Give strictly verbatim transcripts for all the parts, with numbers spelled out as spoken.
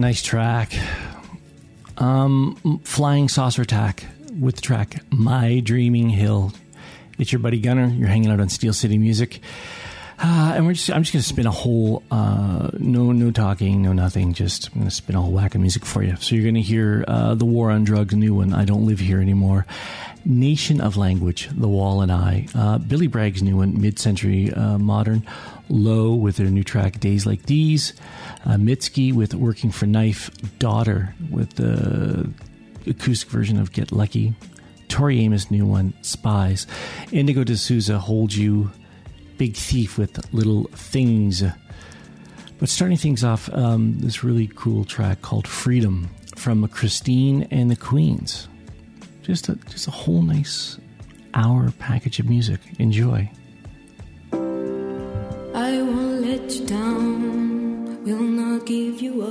Nice track. Um, Flying Saucer Attack with the track My Dreaming Hill. It's your buddy Gunner. You're hanging out on Steel City Music. Uh, and we're just, I'm just going to spin a whole, uh, no no talking, no nothing. Just I'm going to spin a whole whack of music for you. So you're going to hear uh, The War on Drugs, a new one, I Don't Live Here Anymore. Nation of Language, The Wall and I. Uh, Billy Bragg's new one, Mid-Century uh, Modern. Low with their new track, Days Like These. Uh, Mitski with Working for Knife. Daughter with the acoustic version of Get Lucky. Tori Amos' new one, Spies. Indigo D'Souza, Hold You. Big Thief with Little Things. But starting things off, um, this really cool track called Freedom from Christine and the Queens. Just a, just a whole nice hour package of music. Enjoy. I won't let you down, will not give you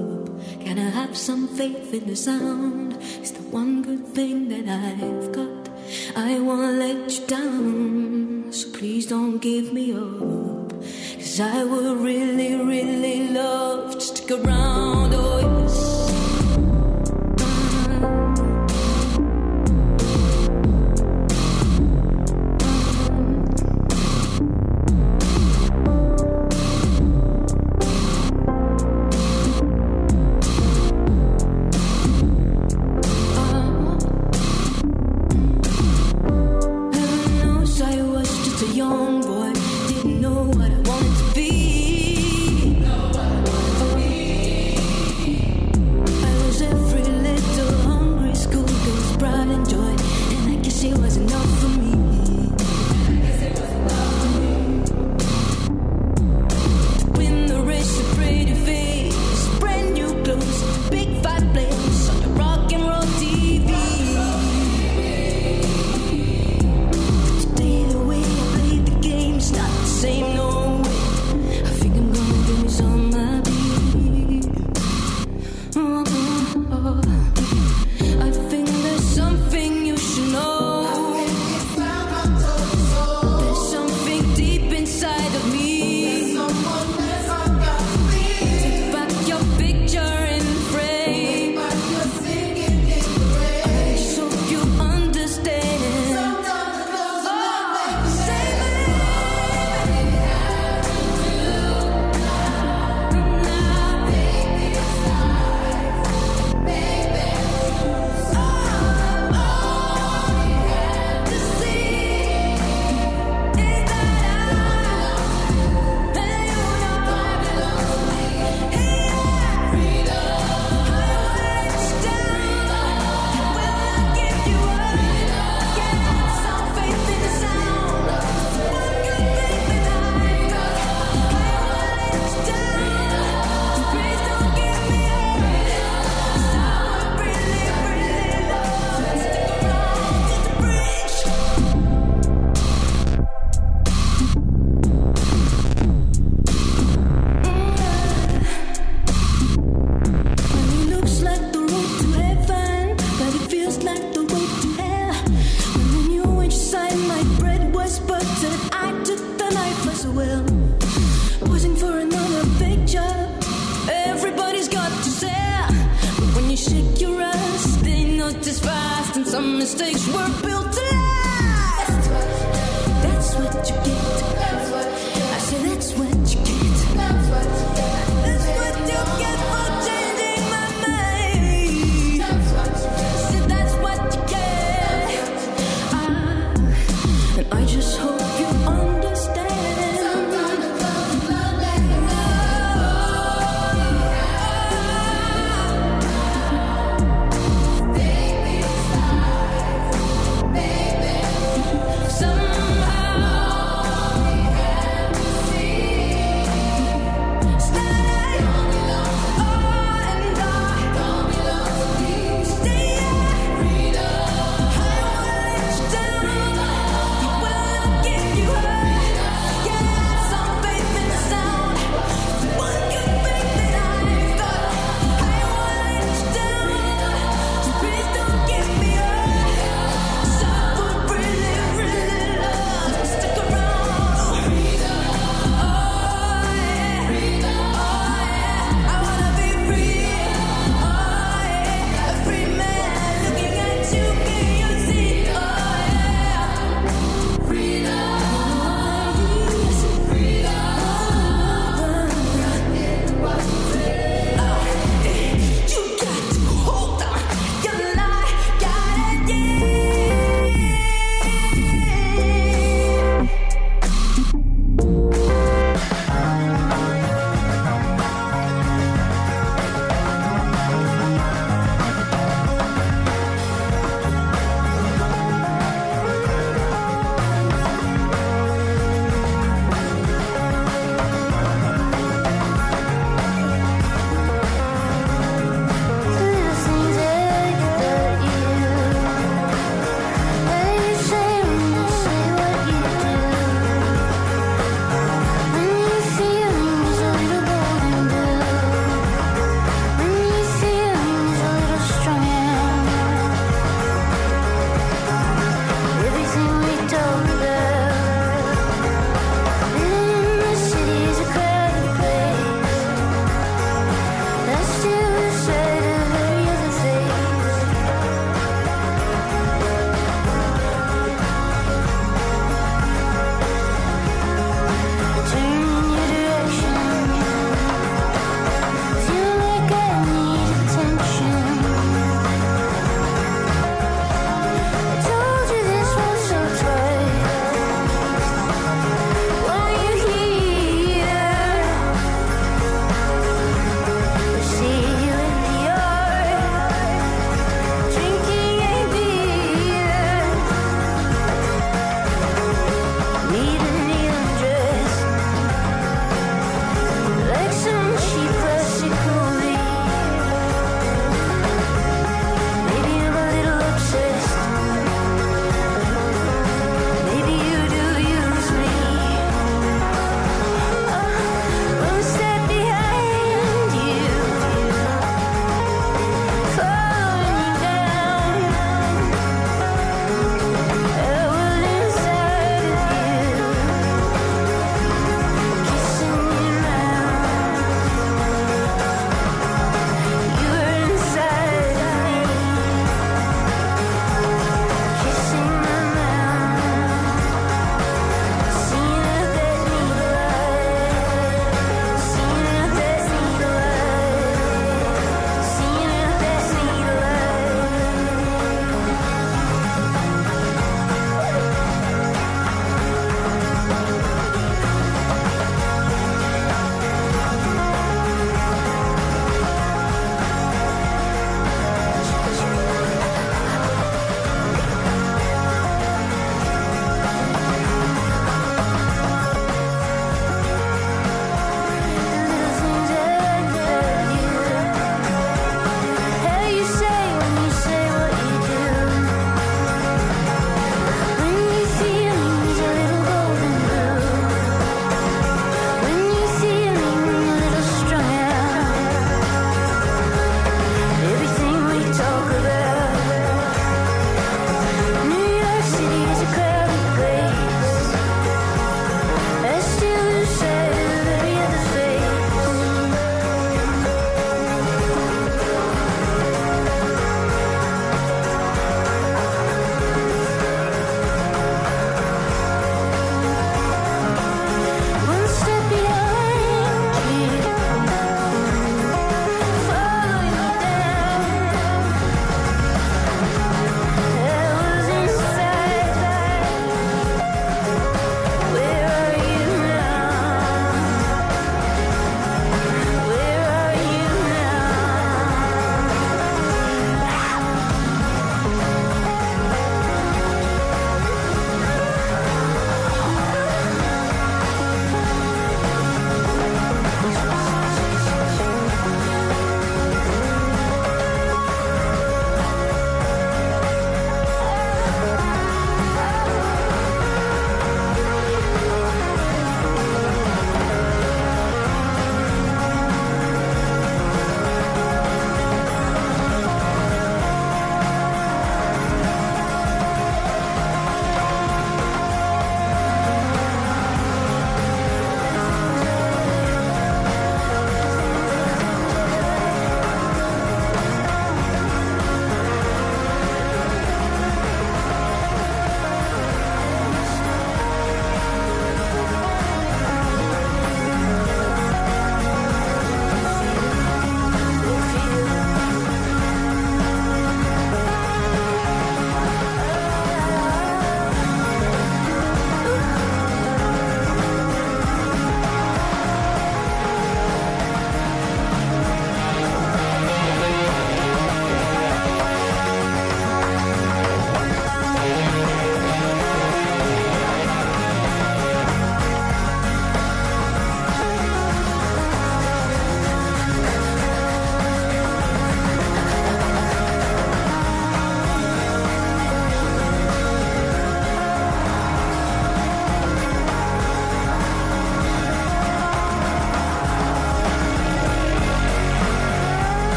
up. Can I have some faith in the sound? It's the one good thing that I've got. I won't let you down, so please don't give me up. Cause I would really, really love to stick around, oh yes. Baby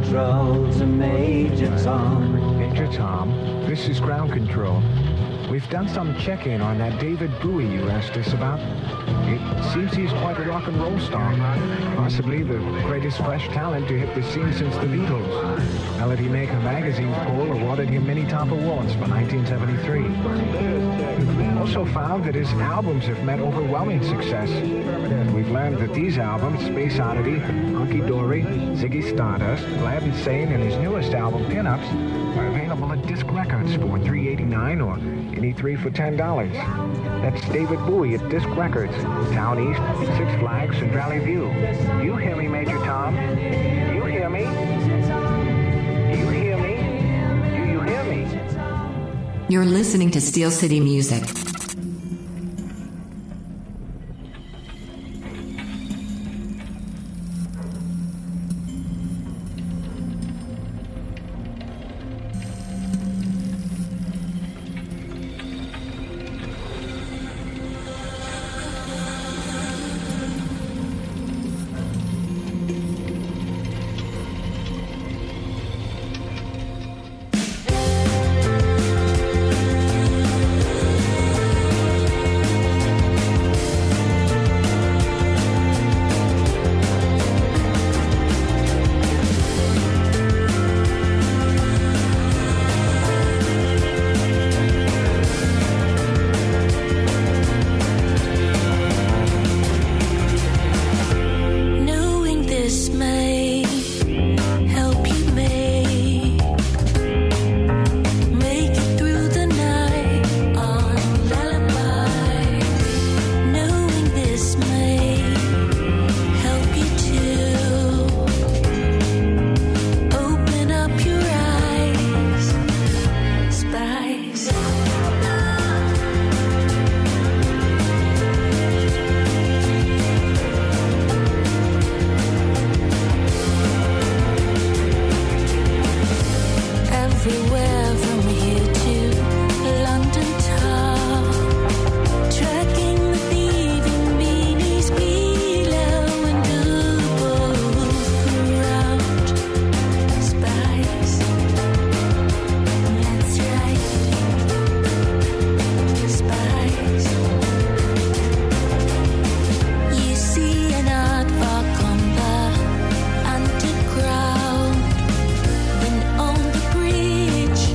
control to Major Tom. Major Tom, this is ground control. We've done some check-in on that David Bowie you asked us about. It seems he's quite a rock and roll star. Possibly the greatest fresh talent to hit the scene since the Beatles. Melody Maker magazine's poll awarded him many top awards for nineteen seventy-three. We've also found that his albums have met overwhelming success. We've learned that these albums, Space Oddity, Hunky Dory, Ziggy Stardust, Glad and Sane, and his newest album, Pinups, are available at Disc Records for three eighty-nine or any three for ten dollars. That's David Bowie at Disc Records, Town East, Six Flags, and Valley View. You hear me, Major Tom? You hear me? You hear me? Do you hear me? You're listening to Steel City Music. Bridge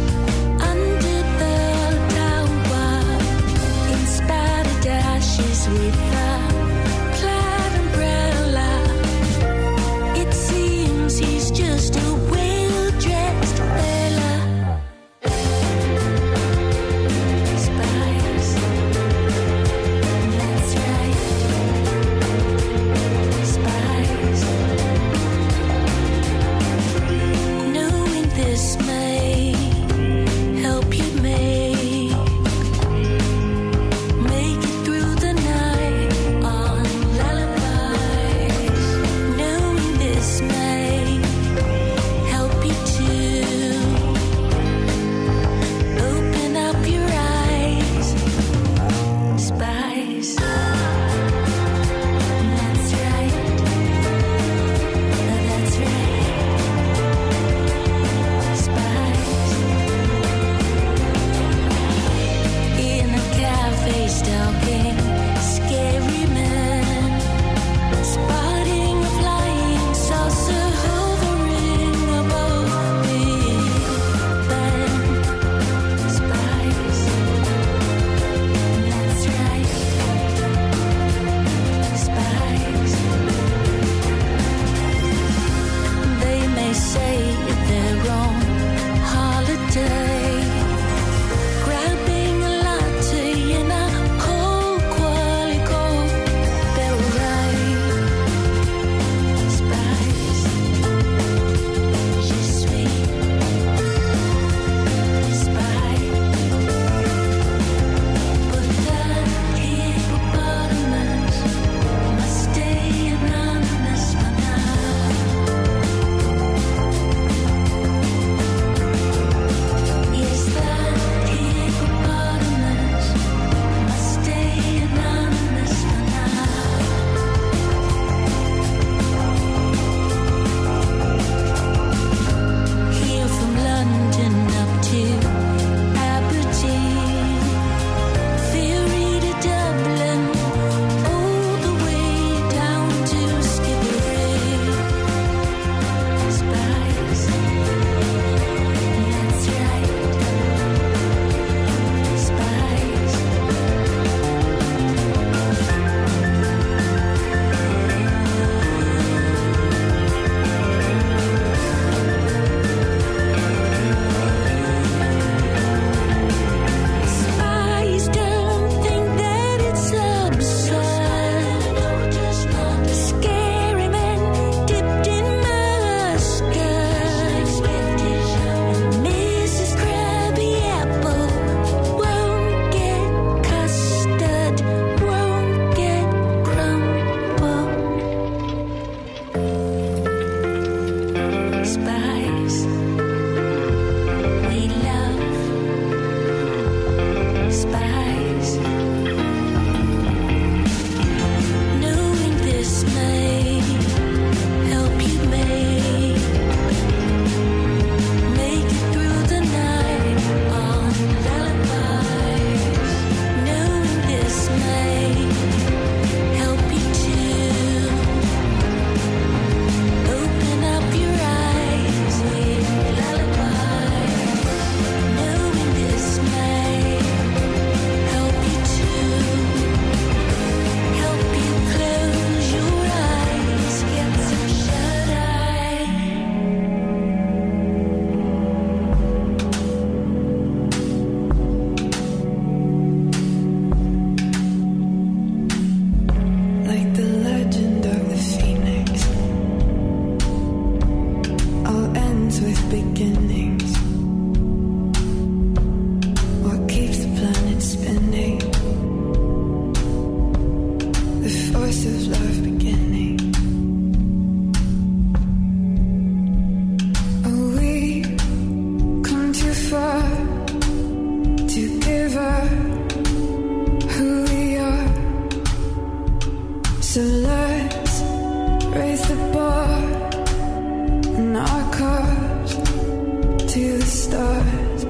stars.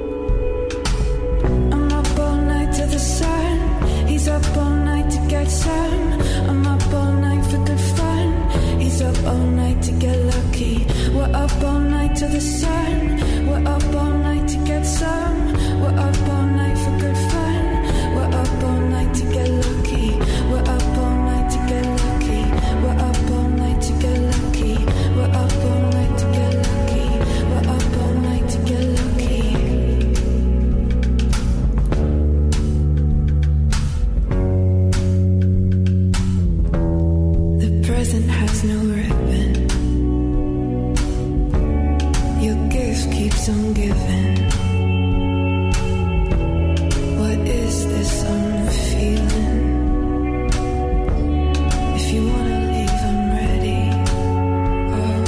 I'm up all night to the sun. He's up all night to get some. I'm up all night for good fun. He's up all night to get lucky. We're up all night to the sun. We're up all night to get some. We're up all night for good fun. We're up all night to get lucky. We're up all night to get lucky. We're up all night to get lucky. We're up all night to get lucky. We're up all night to get lucky. The present has no ribbon. Your gift keeps on giving. What is this I'm feeling? If you wanna leave, I'm ready. Oh,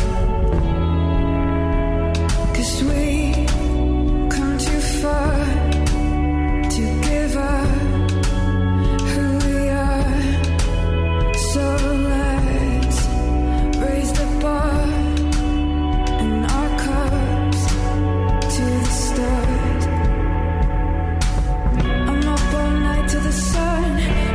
'cause we come too far to give up who we are. So let's raise the bar and our cups to the stars. I'm up all night to the sun.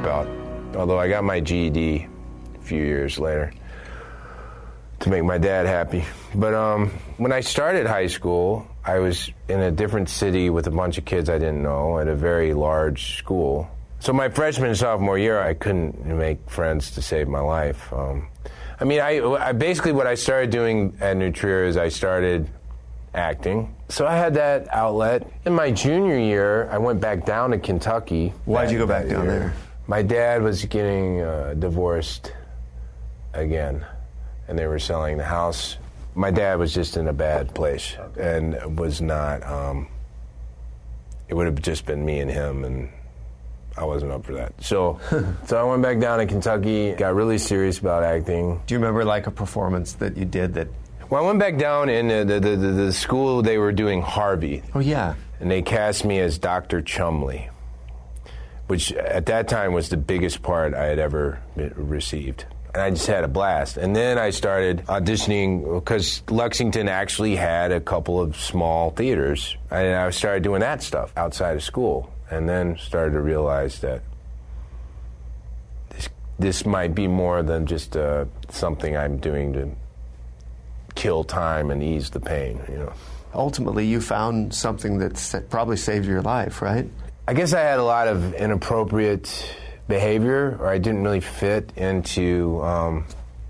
belt. Although I got my G E D a few years later to make my dad happy. But um, when I started high school, I was in a different city with a bunch of kids I didn't know at a very large school. So my freshman and sophomore year, I couldn't make friends to save my life. Um, I mean, I, I basically what I started doing at New Trier is I started acting. So I had that outlet. In my junior year, I went back down to Kentucky. Why'd you go back down year. there? My dad was getting uh, divorced again, and they were selling the house. My dad was just in a bad place and was not, um, it would have just been me and him, and I wasn't up for that. So so I went back down to Kentucky, got really serious about acting. Do you remember like a performance that you did that... Well, I went back down in the, the, the, the school, they were doing Harvey. Oh, yeah. And they cast me as Doctor Chumley, which at that time was the biggest part I had ever received. And I just had a blast. And then I started auditioning, because Lexington actually had a couple of small theaters. And I started doing that stuff outside of school. And then started to realize that this, this might be more than just uh, something I'm doing to kill time and ease the pain, you know. Ultimately, you found something that probably saved your life, right? I guess I had a lot of inappropriate behavior, or I didn't really fit into um,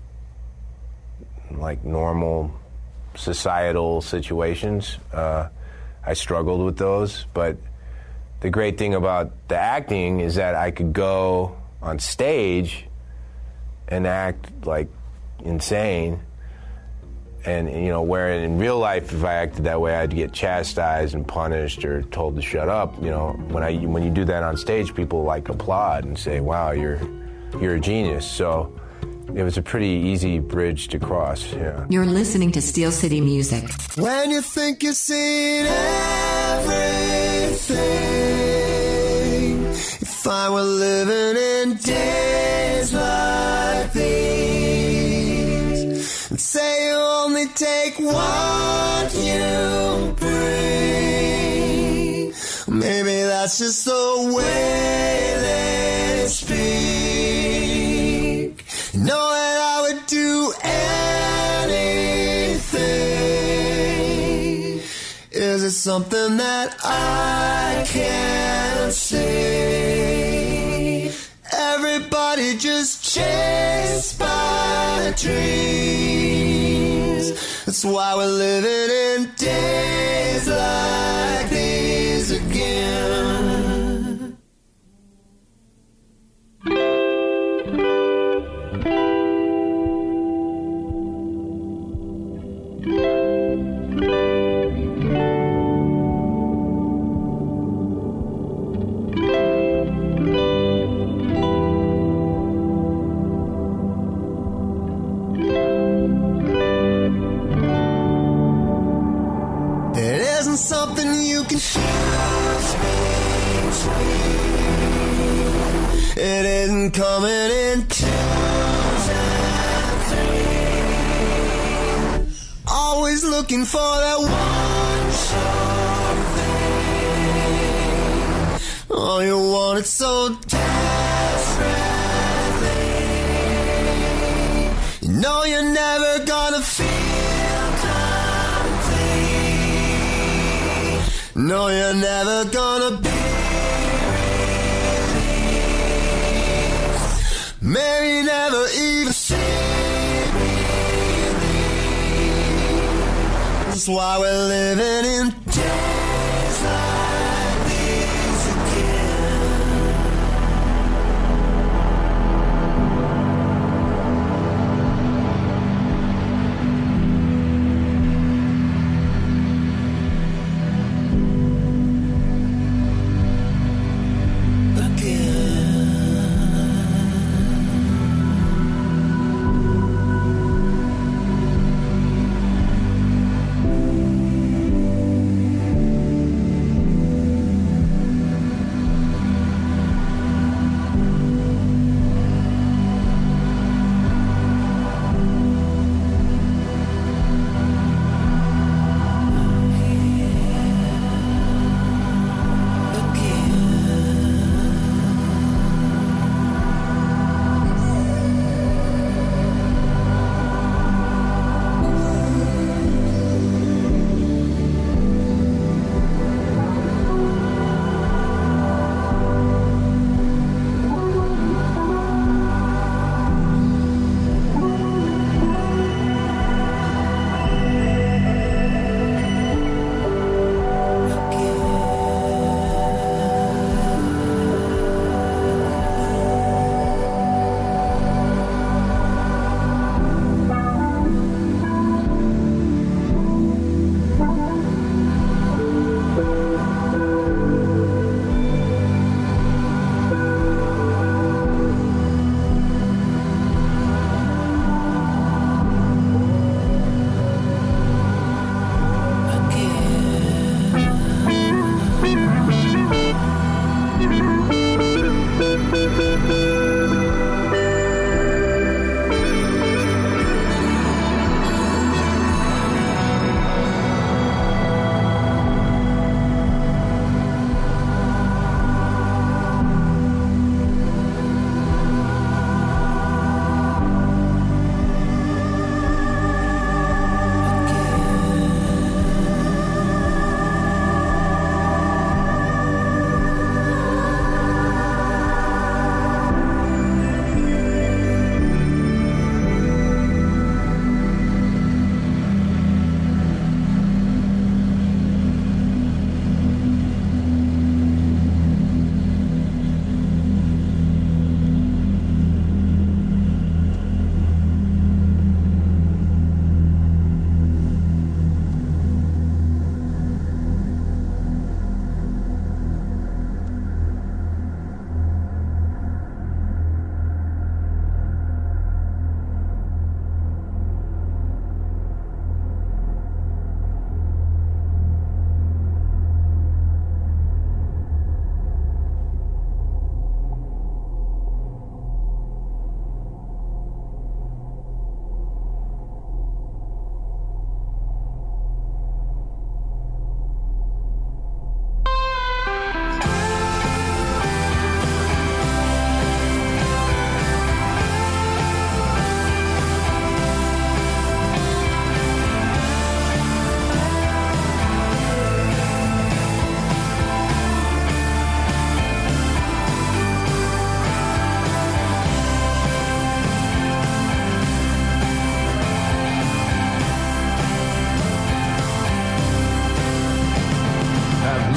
like normal societal situations. Uh, I struggled with those, but the great thing about the acting is that I could go on stage and act like insane. And, you know, where in real life, if I acted that way, I'd get chastised and punished or told to shut up. You know, when I when you do that on stage, people like applaud and say, "Wow, you're you're a genius." So it was a pretty easy bridge to cross. Yeah. You're listening to Steel City Music. When you think you've seen everything, if I were living in days like these, and say you only take what you bring, maybe that's just the way they speak. You know that I would do anything. Is it something that I can't see? Everybody just chased by dreams. That's why we're living in days like these again. Something you can choose between. It isn't coming in twos and threes. Always looking for that one sure thing. Oh, you want it so desperately. You know you're never gonna feel. No, you're never gonna be released. Maybe never even see relief. That's why we're living in days like these again.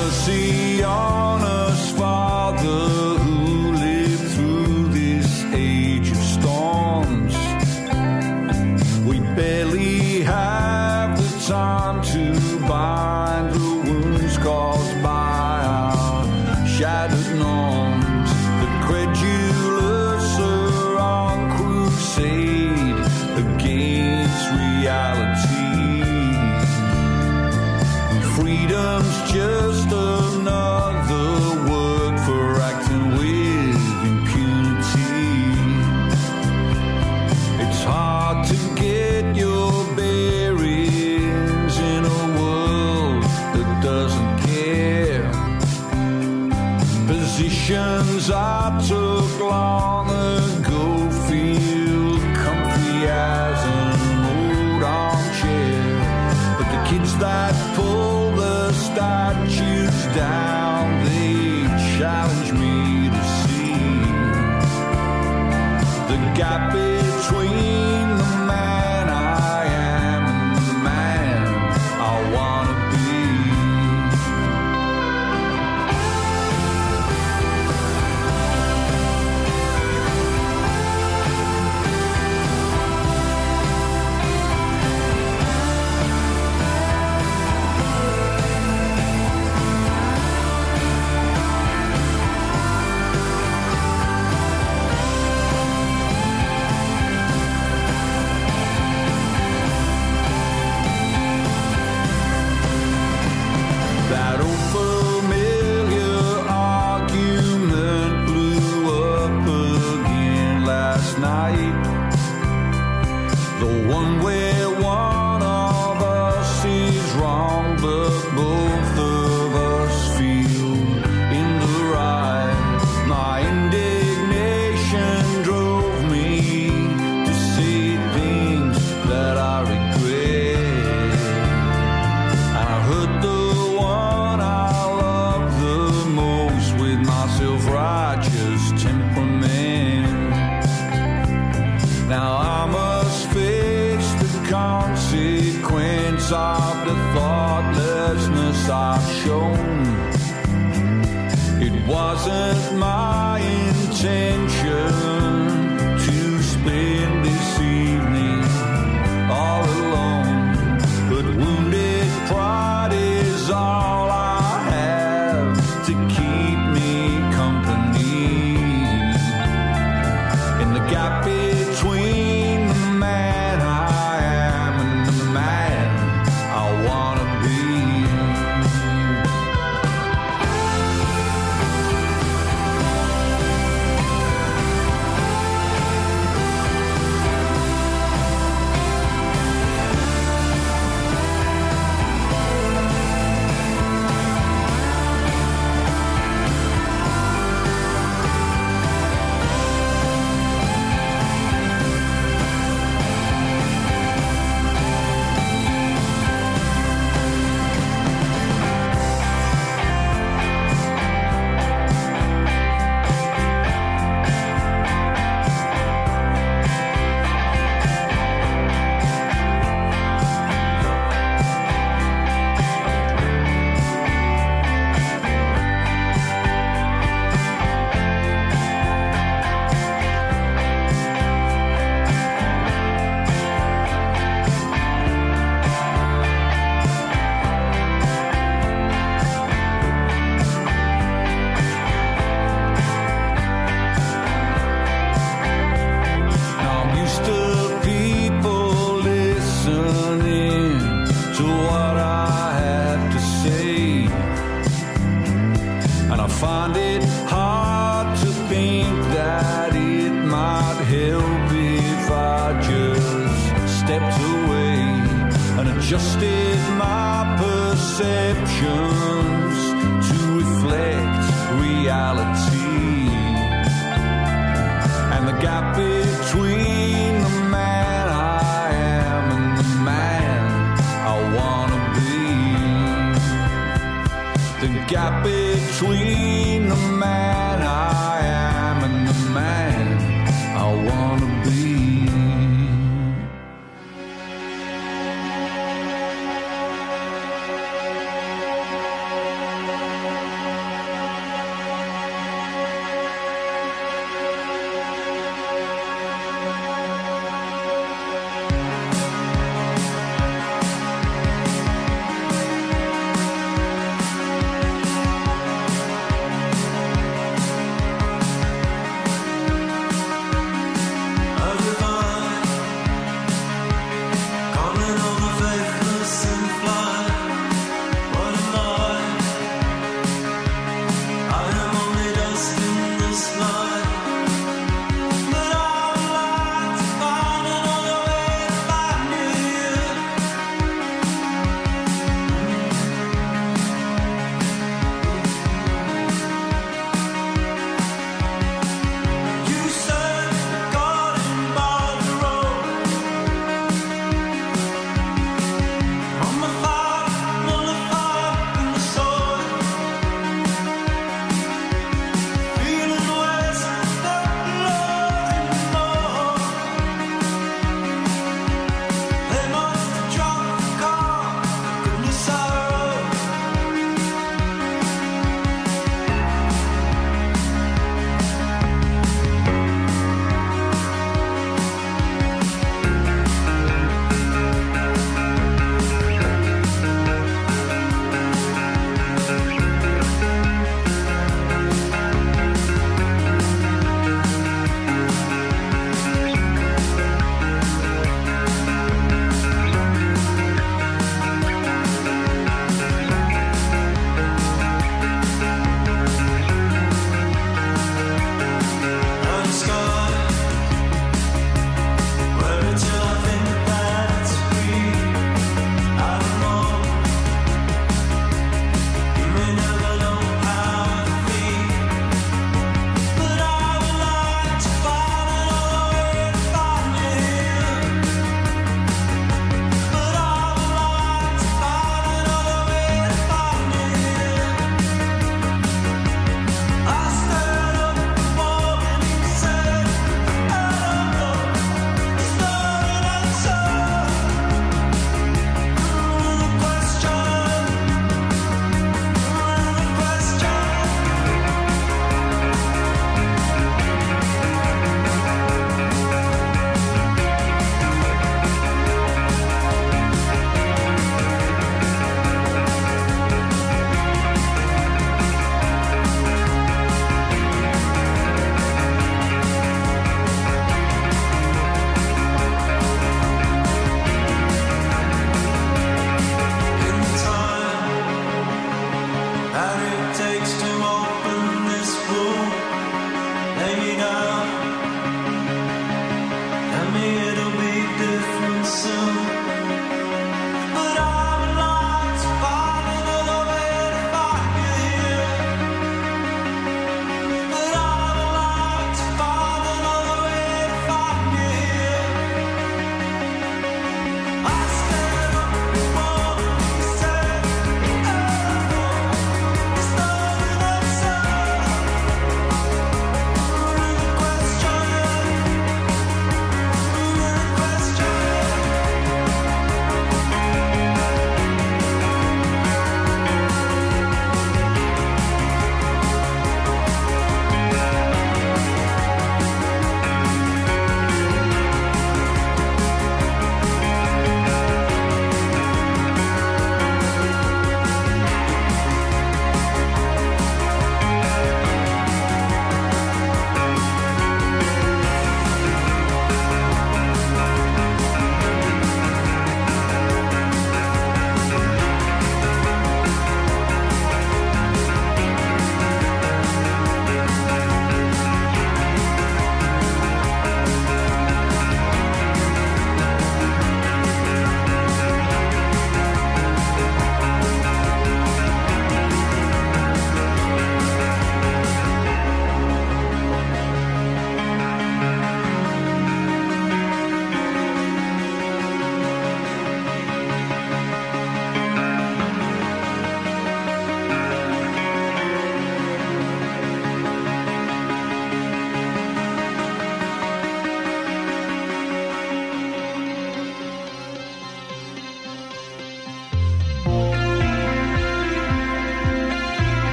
mercy on us, Father, who lived through this age of storms. We barely have the time to bind the wounds caused by our shattered norms. The credulous are on crusade against reality. Freedom's just another word for acting with impunity. It's hard to get your bearings in a world that doesn't care. Positions I took long ago feel comfy as an old armchair, but the kids that pull statues down, they challenge me to see the gap between the man I am and the man I wanna be. Of the thoughtlessness I've shown, it wasn't my intention to spend this evening all alone, but wounded pride is all I have to keep me company. In the gap between the man I am and the man I wanna be. Find it hard to think that it might help if I just stepped away and adjusted my perceptions to reflect reality. And the gap between the man I am and the man I wanna be. The gap between the man I am and the man I wanna be.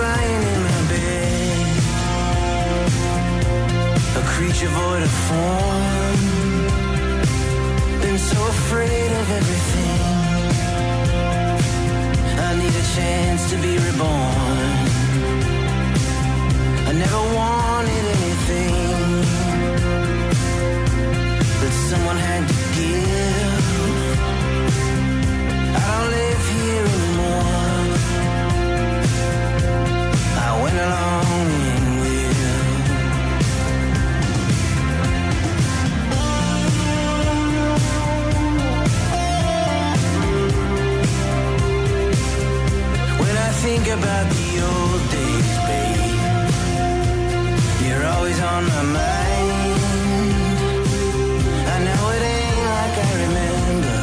lying in my bed, a creature void of form, been so afraid of everything. I need a chance to be reborn. I never wanted anything that someone had to give. I don't live here anymore. I went along with when I think about the old days, babe, you're always on my mind. I know it ain't like I remember.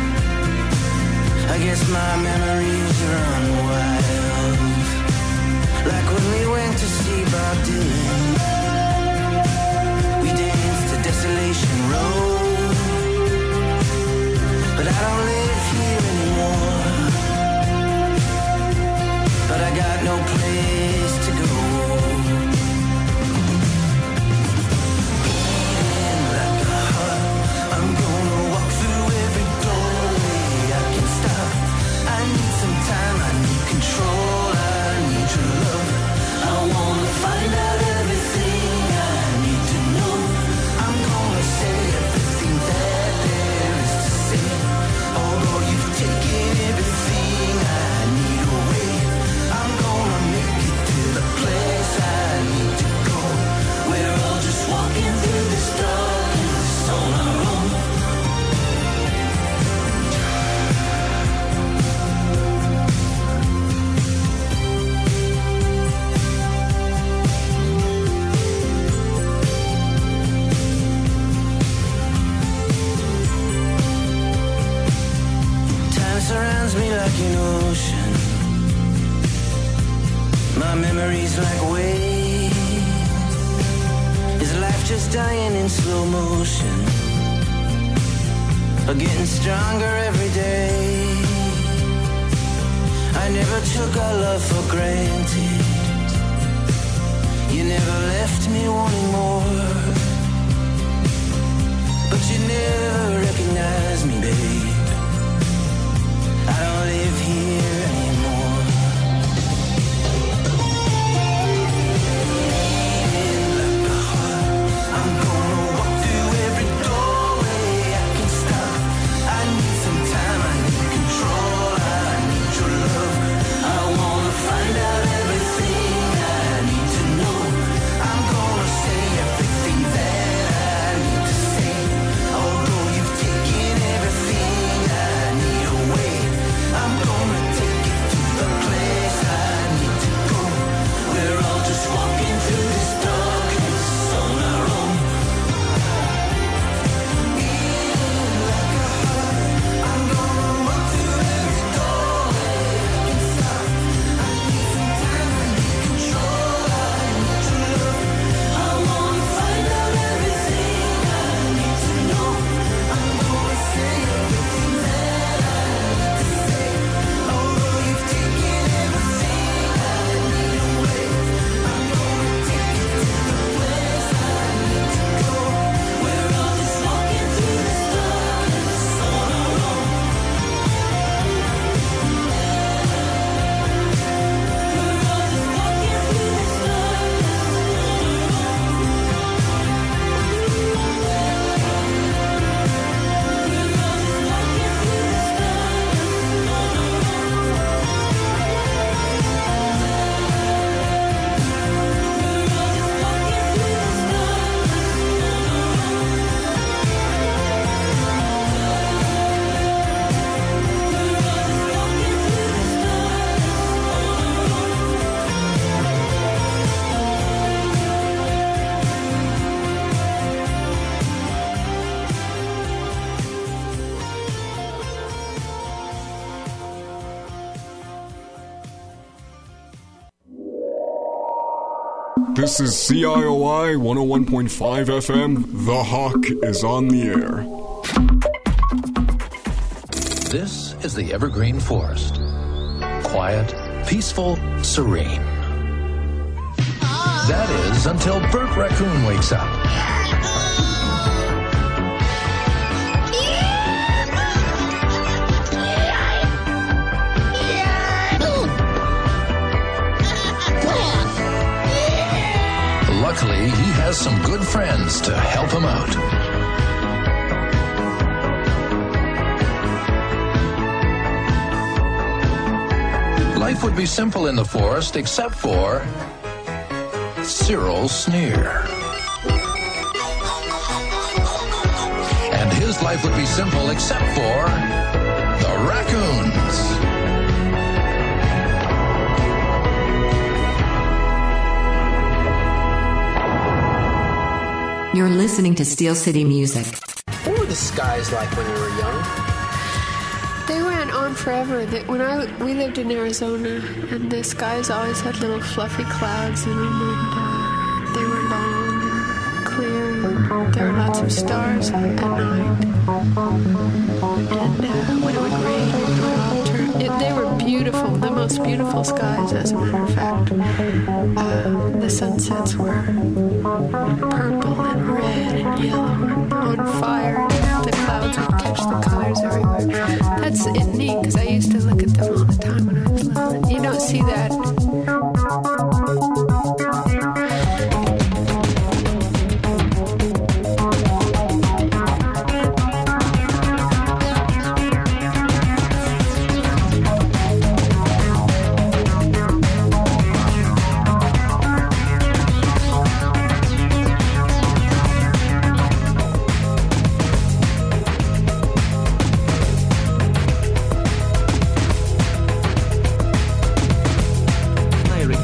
I guess my memories run wild, like when we went to see Bob Dylan. We danced to Desolation Road, but I don't live here anymore. But I got no place to go. Beating like a heart, I'm gonna walk through every doorway I can stop. I need some time, I need control, I need your love. I wanna find out everything I need to know. I'm gonna say everything that there is to say. Although you've taken everything I need away, I'm gonna make it to the place I need to go. We're all just walking through this darkness on our own. Time surrounds me like an ocean. My memories like waves. Is life just dying in slow motion, or getting stronger every day? I never took our love for granted. You never left me wanting more, but you never recognized me, babe. I don't live here anymore. Beating like a heart, I'm gonna walk through every doorway I can stop. I need some time, I need control, I need your love. I wanna find out everything I need to know. I'm gonna say everything that I need to say. Although you've taken everything I need away, I'm gonna take it to the place I need to go. We're all just walking through this darkness on our own. Beating like a heart, I'm gonna walk through every doorway I can stop. I need some time, I need control, I need your love. I wanna find out everything I need to know. I'm gonna say everything that I need to say. Although you've taken everything I need away, I'm gonna take it to the place I need to go. We're all just walking through this darkness on our own. We're all just walking through this This is C I O I one oh one point five F M. The Hawk is on the air. This is the Evergreen Forest. Quiet, peaceful, serene. That is, until Bert Raccoon wakes up. Luckily, he has some good friends to help him out. Life would be simple in the forest except for Cyril Sneer. And his life would be simple except for the raccoons. You're listening to Steel City Music. What were the skies like when you were young? They went on forever. They, when I we lived in Arizona, and the skies always had little fluffy clouds in them, and uh, they were long and clear. And there were lots of stars at night. And uh, when it would rain, it would all turn. It, they were beautiful, the most beautiful skies, as a matter of fact. Uh, the sunsets were purple and red and yellow and on fire. And the clouds would catch the colors everywhere. That's it, neat, because I used to look at them all the time when I was little. You don't see that